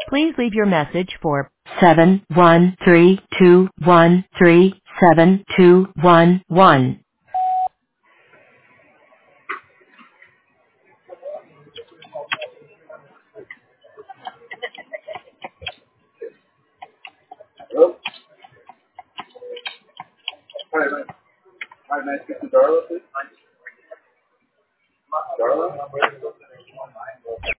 Please leave your message for 71321372211. Hello? Hi, nice to meet you, Darla, please. Darla?